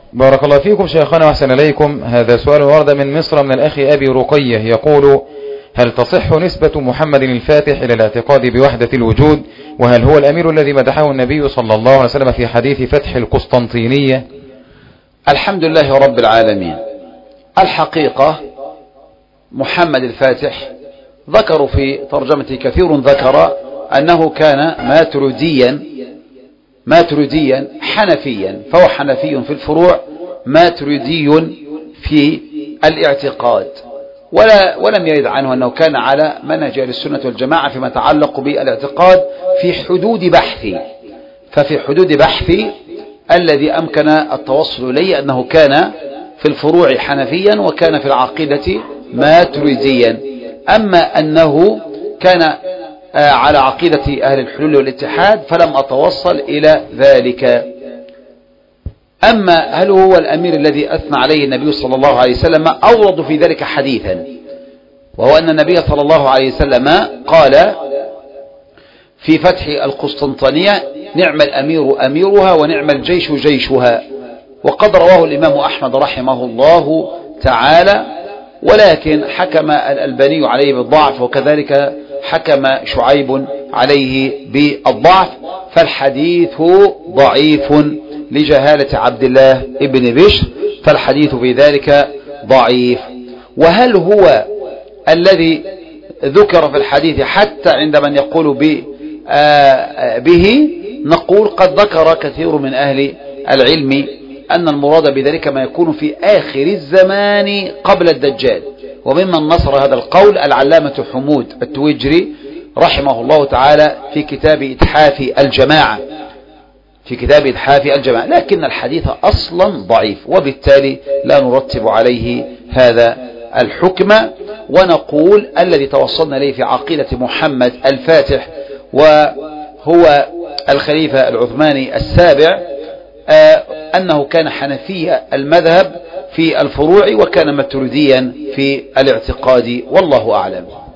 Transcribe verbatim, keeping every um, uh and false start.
بارك الله فيكم شيخنا وأحسن إليكم. هذا سؤال ورد من مصر من الأخ أبي رقية يقول: هل تصح نسبة محمد الفاتح إلى الاعتقاد بوحدة الوجود؟ وهل هو الأمير الذي مدحه النبي صلى الله عليه وسلم في حديث فتح القسطنطينية؟ الحمد لله رب العالمين. الحقيقة محمد الفاتح ذكروا في ترجمته كثير ذكر أنه كان ماتريديا ماتريديا حنفيا، فهو حنفي في الفروع ماتريدي في الاعتقاد، ولا ولم يرد عنه أنه كان على منهج أهل السنة والجماعة فيما يتعلق بالاعتقاد في حدود بحثي. ففي حدود بحثي الذي أمكن التوصل إليه أنه كان في الفروع حنفيا وكان في العقيدة ماتريديا. أما أنه كان على عقيدة أهل الحلول والاتحاد فلم أتوصل إلى ذلك. أما هل هو الأمير الذي أثنى عليه النبي صلى الله عليه وسلم؟ أورد في ذلك حديثا، وهو أن النبي صلى الله عليه وسلم قال في فتح القسطنطينية: نعم الأمير أميرها ونعم الجيش جيشها. وقد رواه الإمام أحمد رحمه الله تعالى، ولكن حكم الألباني عليه بالضعف، وكذلك حكم شعيب عليه بالضعف، فالحديث ضعيف لجهالة عبد الله ابن بشر، فالحديث في ذلك ضعيف. وهل هو الذي ذكر في الحديث حتى عند من يقول به؟ نقول قد ذكر كثير من أهل العلم أن المراد بذلك ما يكون في آخر الزمان قبل الدجال، وممن نصر هذا القول العلامة حمود التويجري رحمه الله تعالى في كتاب إتحاف الجماعة في كتاب إتحاف الجماعة لكن الحديث أصلا ضعيف، وبالتالي لا نرتب عليه هذا الحكم، ونقول الذي توصلنا إليه في عقيدة محمد الفاتح وهو الخليفة العثماني السابع أنه كان حنفي المذهب في الفروع وكان ماتريديا في الاعتقاد، والله أعلم.